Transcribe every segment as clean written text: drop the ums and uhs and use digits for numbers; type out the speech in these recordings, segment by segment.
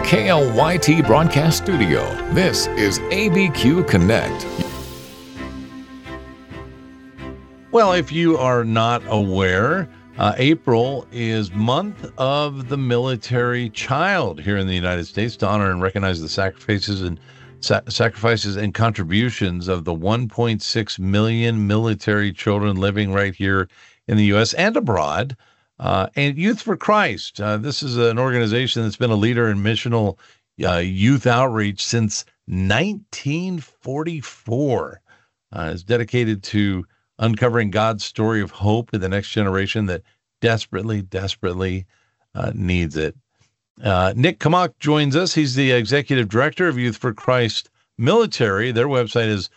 KLYT Broadcast Studio, this is ABQ Connect. Well, if you are not aware, April is Month of the Military Child here in the United States to honor and recognize the sacrifices and contributions of the 1.6 million military children living right here in the U.S. and abroad. And Youth for Christ. This is an organization that's been a leader in missional youth outreach since 1944. It's dedicated to uncovering God's story of hope in the next generation that desperately needs it. Nick Kamak joins us. He's the executive director of Youth for Christ Military. Their website is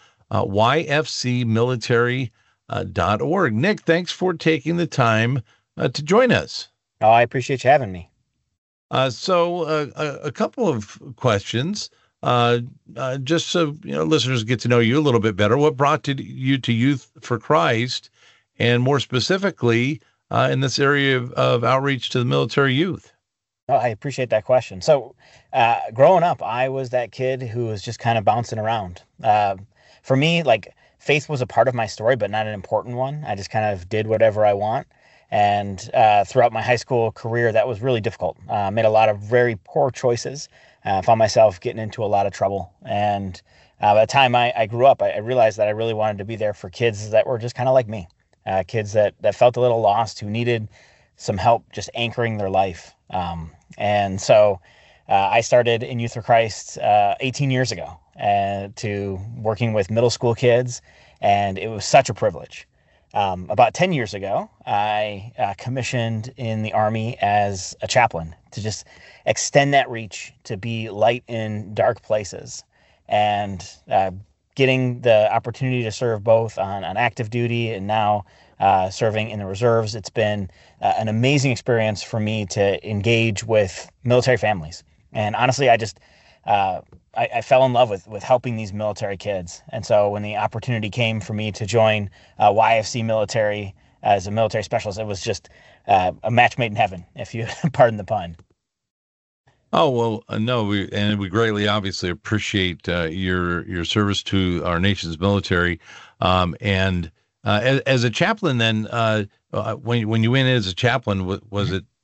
yfcmilitary.org. Nick, thanks for taking the time to join us. Oh, I appreciate you having me. So a couple of questions, just so listeners get to know you a little bit better. What brought you to Youth for Christ, and more specifically, in this area of outreach to the military youth? Oh, I appreciate that question. So, growing up, I was that kid who was just kind of bouncing around. For me, faith was a part of my story, but not an important one. I just kind of did whatever I want. And throughout my high school career, that was really difficult. Made a lot of very poor choices. Found myself getting into a lot of trouble. And by the time I grew up, I realized that I really wanted to be there for kids that were just kind of like me. Kids that felt a little lost, who needed some help just anchoring their life. And so I started in Youth for Christ 18 years ago to working with middle school kids. And it was such a privilege. About 10 years ago, I commissioned in the Army as a chaplain to just extend that reach, to be light in dark places, and getting the opportunity to serve both on active duty and now serving in the reserves. It's been an amazing experience for me to engage with military families. And honestly, I fell in love with helping these military kids. And so when the opportunity came for me to join YFC Military as a military specialist, it was just a match made in heaven, if you pardon the pun. Oh, well, no, we greatly obviously appreciate your service to our nation's military. And as a chaplain, then, when you went in as a chaplain, was it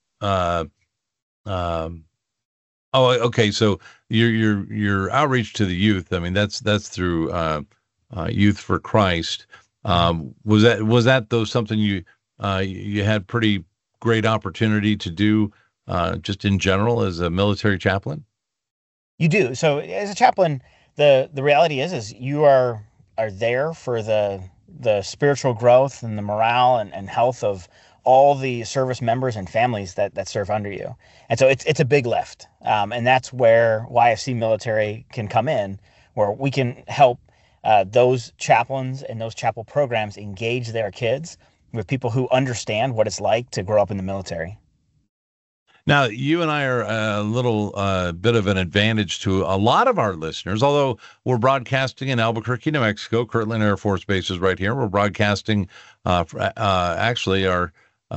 oh, okay. So your outreach to the youth, I mean, that's through Youth for Christ. Was that though something you had pretty great opportunity to do just in general as a military chaplain? You do. So as a chaplain, the reality is you are there for the spiritual growth and the morale and health of all the service members and families that serve under you. And so it's a big lift. And that's where YFC Military can come in, where we can help those chaplains and those chapel programs engage their kids with people who understand what it's like to grow up in the military. Now, you and I are a little bit of an advantage to a lot of our listeners, although we're broadcasting in Albuquerque, New Mexico. Kirtland Air Force Base is right here. We're broadcasting actually our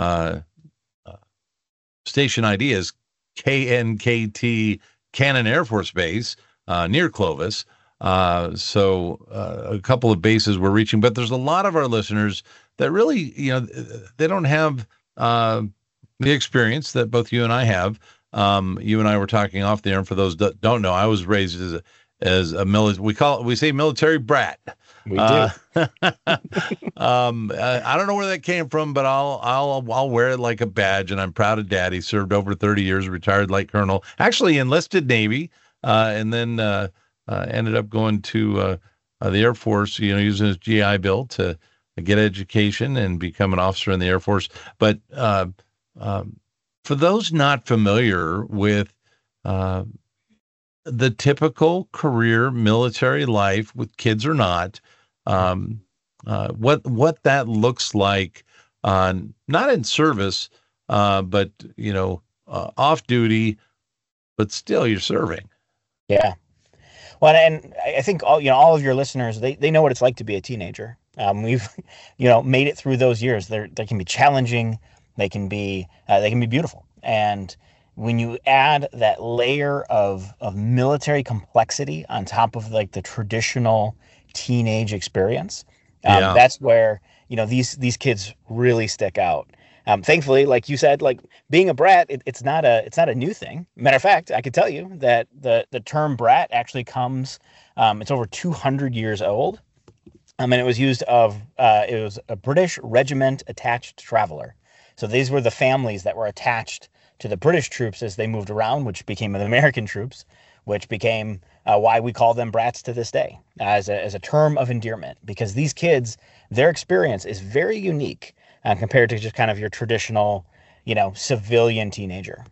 station ID is KNKT, Cannon Air Force Base, near Clovis. So a couple of bases we're reaching, but there's a lot of our listeners that really, they don't have the experience that both you and I have. You and I were talking off the air, and for those that don't know, I was raised as a military. We say military brat. We do. I don't know where that came from, but I'll wear it like a badge, and I'm proud of Dad. He served over 30 years, retired light colonel, actually enlisted Navy, and then ended up going to the Air Force, using his GI Bill to get education and become an officer in the Air Force. But for those not familiar with the typical career military life, with kids or not, what that looks like, not in service, but off duty, but still you're serving. Yeah. Well, and I think all of your listeners, they know what it's like to be a teenager. We've made it through those years. They can be challenging. They can be beautiful. And when you add that layer of military complexity on top of like the traditional teenage experience, Yeah. that's where these kids really stick out. Thankfully, like you said, like being a brat, it's not a new thing. Matter of fact, I could tell you that the term brat actually comes, it's over 200 years old. And it was it was a British regiment attached traveler. So these were the families that were attached to the British troops as they moved around, which became the American troops, which became why we call them brats to this day, as a term of endearment, because these kids, their experience is very unique compared to just kind of your traditional, civilian teenager.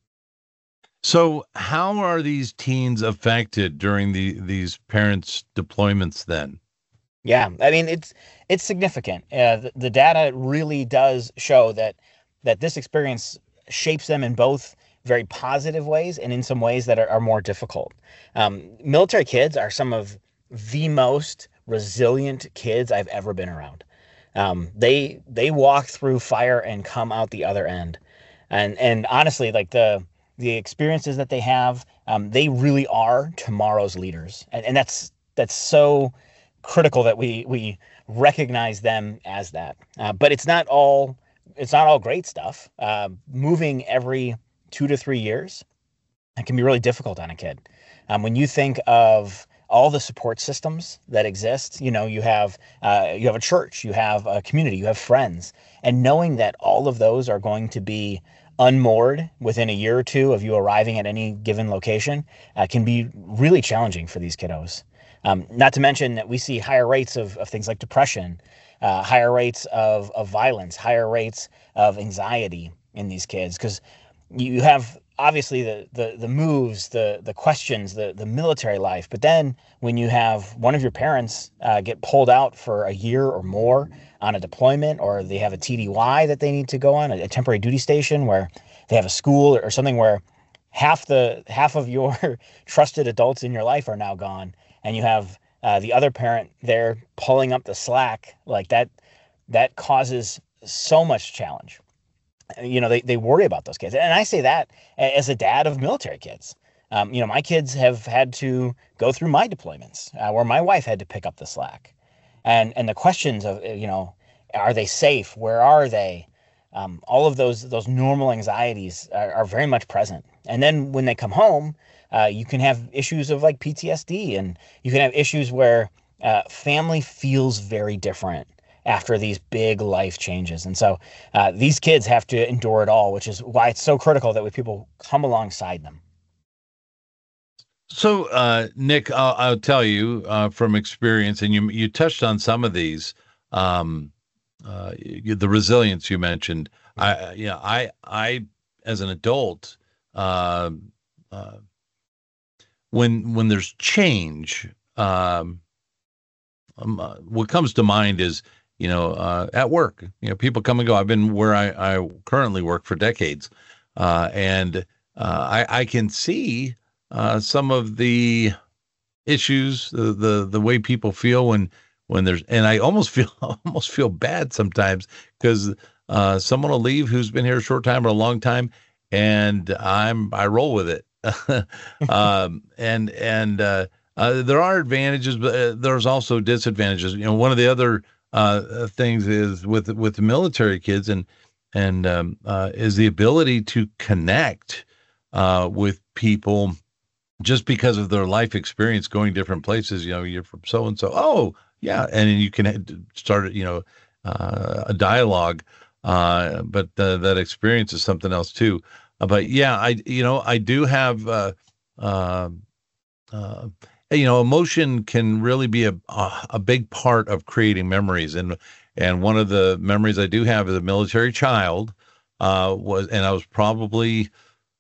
So how are these teens affected during these parents' deployments then? Yeah, I mean it's significant. The data really does show that this experience shapes them in both very positive ways and in some ways that are more difficult. Military kids are some of the most resilient kids I've ever been around. They walk through fire and come out the other end, and honestly, like the experiences that they have, they really are tomorrow's leaders, and that's so critical that we recognize them as that. But it's not all great stuff. Moving every 2 to 3 years, it can be really difficult on a kid. When you think of all the support systems that exist, you have a church, you have a community, you have friends, and knowing that all of those are going to be unmoored within a year or two of you arriving at any given location can be really challenging for these kiddos. Not to mention that we see higher rates of things like depression, higher rates of violence, higher rates of anxiety in these kids, because you have obviously the moves, the questions, the military life. But then when you have one of your parents get pulled out for a year or more on a deployment, or they have a TDY that they need to go on, a temporary duty station, where they have a school or something where half of your trusted adults in your life are now gone, and you have the other parent there pulling up the slack, like that causes so much challenge. They worry about those kids. And I say that as a dad of military kids. My kids have had to go through my deployments where my wife had to pick up the slack. And the questions of, are they safe? Where are they? All of those normal anxieties are very much present. And then when they come home, you can have issues of like PTSD, and you can have issues where family feels very different after these big life changes. And so these kids have to endure it all, which is why it's so critical that we people come alongside them. So, Nick, I'll tell you from experience, and you touched on some of these, the resilience you mentioned. I as an adult, when there's change, what comes to mind is, at work, people come and go. I've been where I currently work for decades, and I can see some of the issues, the way people feel when there's, and I almost feel bad sometimes because someone will leave who's been here a short time or a long time, and I roll with it. And there are advantages, but there's also disadvantages. One of the other things is with the military kids and is the ability to connect with people just because of their life experience going different places. You're from so and so. Oh, yeah, and you can start a dialogue. But that experience is something else too. But yeah, I do have emotion can really be a big part of creating memories. And one of the memories I do have as a military child I was probably,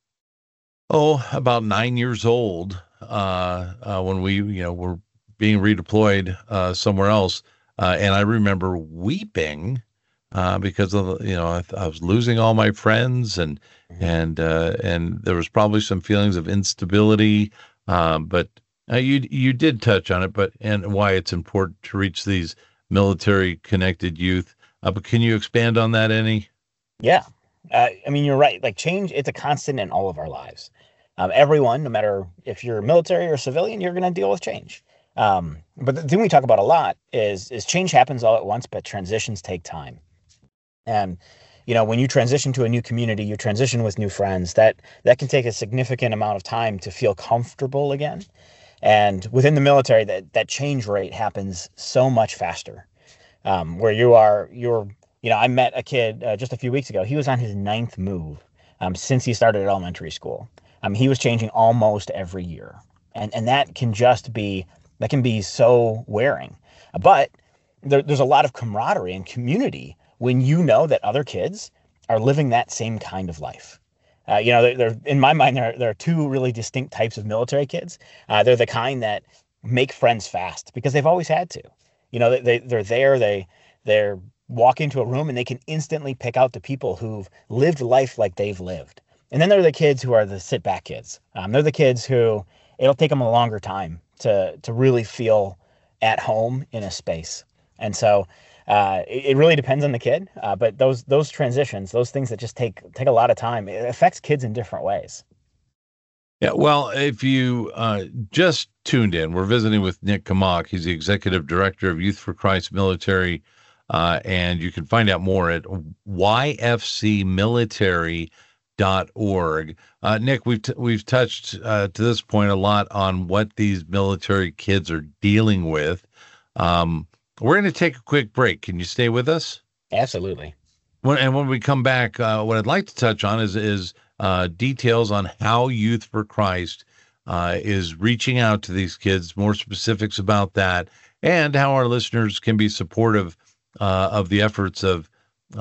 about 9 years old when we, were being redeployed somewhere else. And I remember weeping because of I was losing all my friends, and there was probably some feelings of instability. But you did touch on it, and why it's important to reach these military connected youth. But can you expand on that any? Yeah. I mean, you're right. Like change, it's a constant in all of our lives. Everyone, no matter if you're military or civilian, you're going to deal with change. But the thing we talk about a lot is change happens all at once, but transitions take time. And when you transition to a new community, you transition with new friends. That can take a significant amount of time to feel comfortable again. And within the military, that change rate happens so much faster. Where I met a kid just a few weeks ago. He was on his ninth move since he started at elementary school. He was changing almost every year, and that can be so wearing. But there's a lot of camaraderie and community when you know that other kids are living that same kind of life. In my mind, there are two really distinct types of military kids. They're the kind that make friends fast because they've always had to. They're there. They're walk into a room and they can instantly pick out the people who've lived life like they've lived. And then there are the kids who are the sit back kids. They're the kids who it'll take them a longer time to really feel at home in a space. And so it really depends on the kid. But those transitions, those things that just take a lot of time, it affects kids in different ways. Yeah, well, if you just tuned in, we're visiting with Nick Kimock. He's the executive director of Youth for Christ Military, and you can find out more at yfcmilitary.org. Nick, we've touched to this point a lot on what these military kids are dealing with. We're going to take a quick break. Can you stay with us? Absolutely. When we come back, what I'd like to touch on is details on how Youth for Christ is reaching out to these kids, more specifics about that, and how our listeners can be supportive of the efforts of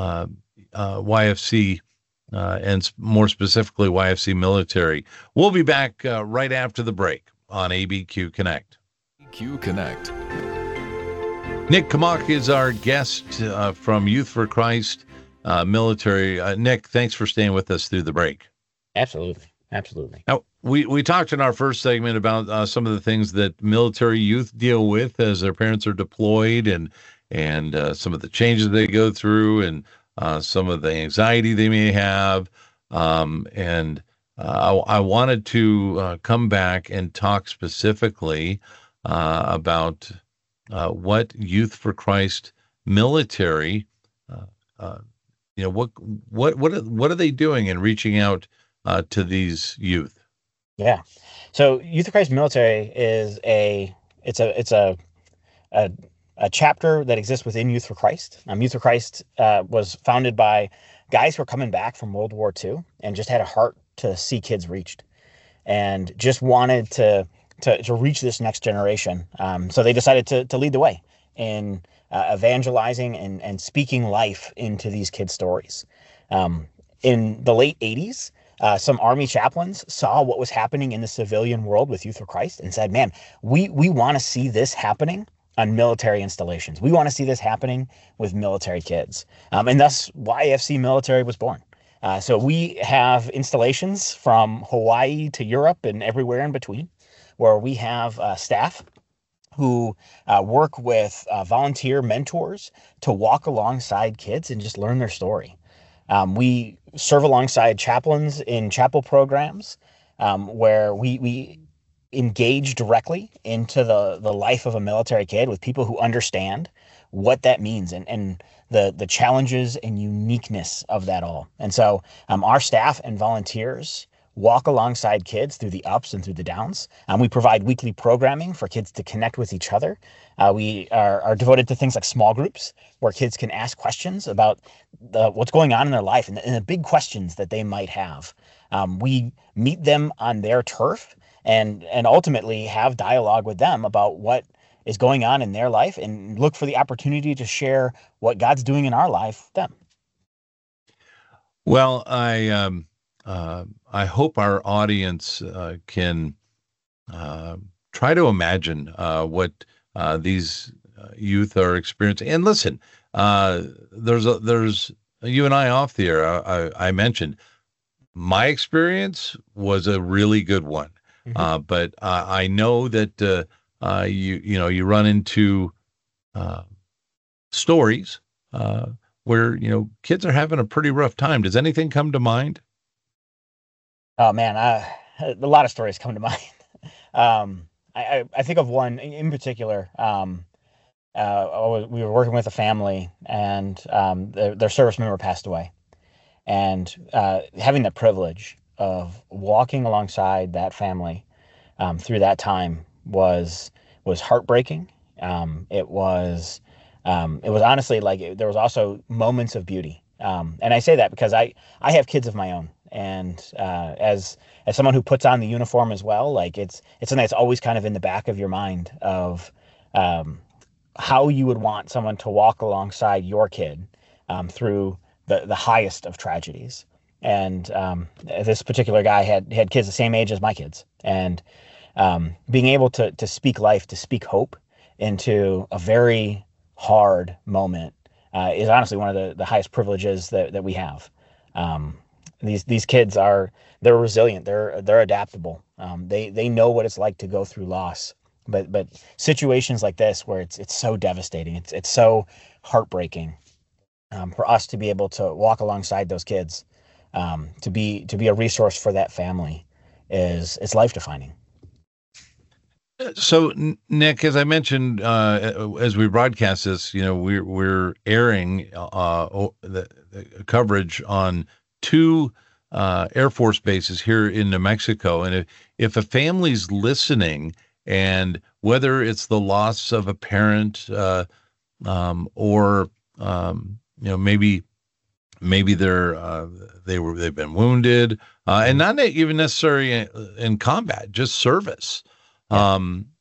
YFC and more specifically YFC Military. We'll be back right after the break on ABQ Connect. ABQ Connect. Nick Kimock is our guest from Youth for Christ Military. Nick, thanks for staying with us through the break. Absolutely. Now, we talked in our first segment about some of the things that military youth deal with as their parents are deployed and some of the changes they go through and some of the anxiety they may have. I wanted to come back and talk specifically about what Youth for Christ Military, what are they doing in reaching out to these youth? Yeah. So Youth for Christ Military is a chapter that exists within Youth for Christ. Youth for Christ was founded by guys who are coming back from World War II and just had a heart to see kids reached and just wanted to reach this next generation. So they decided to lead the way in evangelizing and speaking life into these kids' stories. In the late 80s, some Army chaplains saw what was happening in the civilian world with Youth for Christ and said, man, we want to see this happening on military installations. We want to see this happening with military kids. And thus YFC Military was born. So we have installations from Hawaii to Europe and everywhere in between, where we have staff who work with volunteer mentors to walk alongside kids and just learn their story. We serve alongside chaplains in chapel programs where we engage directly into the life of a military kid with people who understand what that means and the challenges and uniqueness of that all. And so our staff and volunteers walk alongside kids through the ups and through the downs. We provide weekly programming for kids to connect with each other. We are devoted to things like small groups where kids can ask questions about what's going on in their life and the big questions that they might have. We meet them on their turf and ultimately have dialogue with them about what is going on in their life and look for the opportunity to share what God's doing in our life with them. Well, I hope our audience can try to imagine what these youth are experiencing. And listen, there's you and I off the air. I mentioned my experience was a really good one, but I know that you run into stories where, kids are having a pretty rough time. Does anything come to mind? Oh man, a lot of stories come to mind. I think of one in particular. We were working with a family, and their service member passed away, and having the privilege of walking alongside that family through that time was heartbreaking. It was honestly like there was also moments of beauty. And I say that because I have kids of my own, and as someone who puts on the uniform as well, like it's something that's always kind of in the back of your mind of how you would want someone to walk alongside your kid through the highest of tragedies. And this particular guy had kids the same age as my kids, and being able to speak life, to speak hope into a very hard moment is honestly one of the highest privileges that we have. These kids they're resilient, they're adaptable. They know what it's like to go through loss, but situations like this where it's so devastating, it's so heartbreaking, for us to be able to walk alongside those kids, to be a resource for that family is life defining. So, Nick, as I mentioned, as we broadcast this, we're airing the coverage on two Air Force bases here in New Mexico. And if a family's listening, and whether it's the loss of a parent, or maybe they've been wounded, and not even necessarily in combat, just service. Yeah.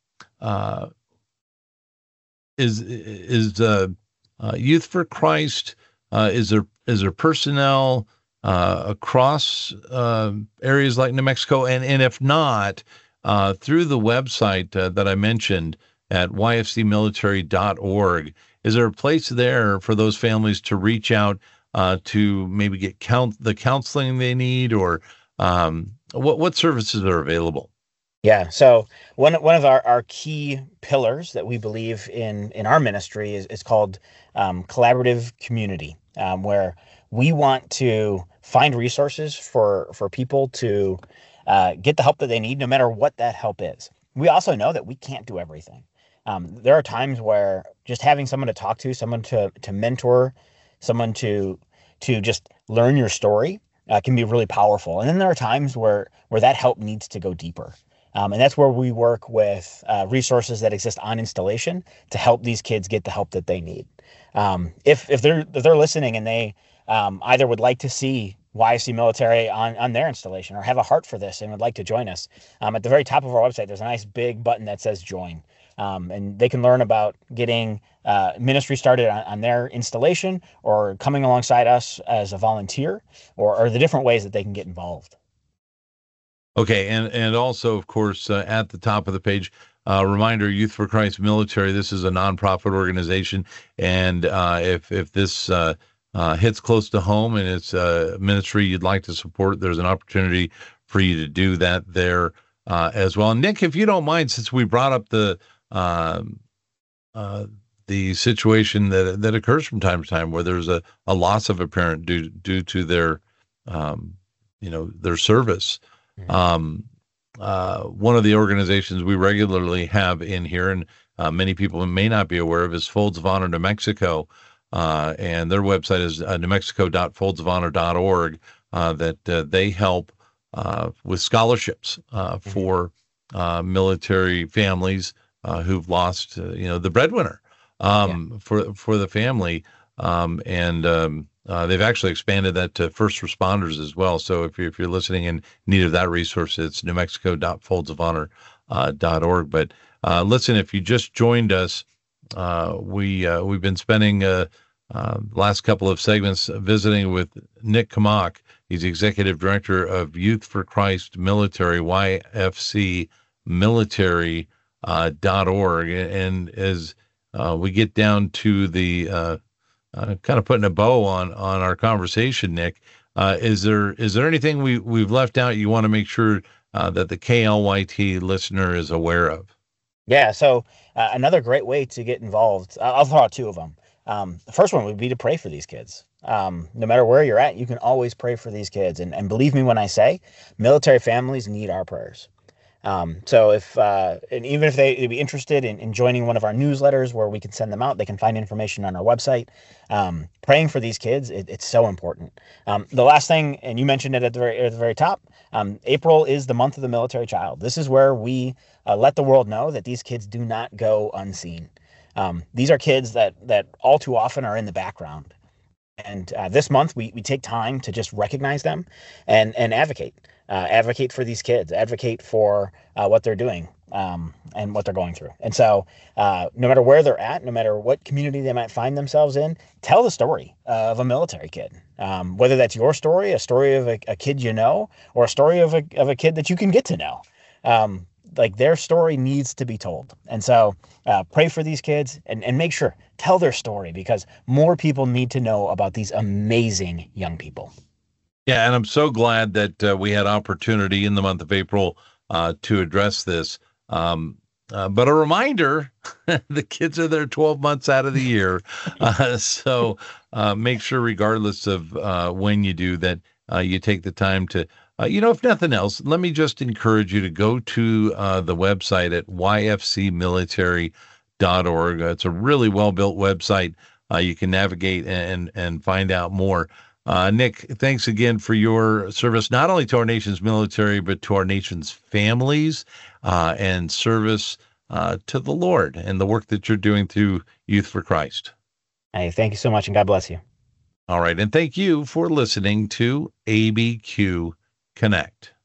Is Youth for Christ, is there personnel across areas like New Mexico, and if not, through the website that I mentioned at yfcmilitary.org, is there a place there for those families to reach out to maybe get the counseling they need, or what services are available? Yeah. So one of our key pillars that we believe in our ministry is called collaborative community, where we want to find resources for people to get the help that they need, no matter what that help is. We also know that we can't do everything. There are times where just having someone to talk to, someone to mentor, someone to just learn your story can be really powerful. And then there are times where that help needs to go deeper. And that's where we work with resources that exist on installation to help these kids get the help that they need. If they're listening and they either would like to see YFC Military on their installation, or have a heart for this and would like to join us, at the very top of our website, there's a nice big button that says join. And they can learn about getting ministry started on their installation, or coming alongside us as a volunteer, or the different ways that they can get involved. Okay, and also, of course, at the top of the page, reminder: Youth for Christ Military. This is a nonprofit organization, and if this hits close to home and it's a ministry you'd like to support, there's an opportunity for you to do that there as well. And Nick, if you don't mind, since we brought up the situation that occurs from time to time, where there's a loss of a parent due to their their service. One of the organizations we regularly have in here, and many people may not be aware of, is Folds of Honor New Mexico, and their website is newmexico.foldsofhonor.org. That they help with scholarships for military families who've lost the breadwinner for the family, and they've actually expanded that to first responders as well. So if you're listening in need of that resource, it's newmexico.foldsofhonor.org. But listen, if you just joined us, we've been spending last couple of segments visiting with Nick Kamak. He's the executive director of Youth for Christ Military, YFCmilitary.org. And as we get down to the kind of putting a bow on our conversation, Nick, is there anything we've left out you want to make sure that the KLYT listener is aware of? Yeah. So another great way to get involved, I'll throw out two of them. The first one would be to pray for these kids. No matter where you're at, you can always pray for these kids. And believe me when I say, military families need our prayers. So and even if they'd be interested in joining one of our newsletters where we can send them out, they can find information on our website. Praying for these kids, it's so important. The last thing, and you mentioned it at the very top, April is the month of the military child. This is where we let the world know that these kids do not go unseen. These are kids that all too often are in the background. And this month, we take time to just recognize them and advocate. Advocate for these kids, advocate for what they're doing and what they're going through. And so no matter where they're at, no matter what community they might find themselves in, tell the story of a military kid. Whether that's your story, a story of a kid you know, or a story of a kid that you can get to know. Like their story needs to be told. And so pray for these kids and make sure, tell their story, because more people need to know about these amazing young people. Yeah, and I'm so glad that we had opportunity in the month of April to address this. But a reminder, the kids are there 12 months out of the year. So make sure, regardless of when you do that, you take the time to, if nothing else, let me just encourage you to go to the website at yfcmilitary.org. It's a really well-built website. You can navigate and find out more. Nick, thanks again for your service, not only to our nation's military, but to our nation's families and service to the Lord and the work that you're doing through Youth for Christ. Hey, thank you so much, and God bless you. All right, and thank you for listening to ABQ Connect.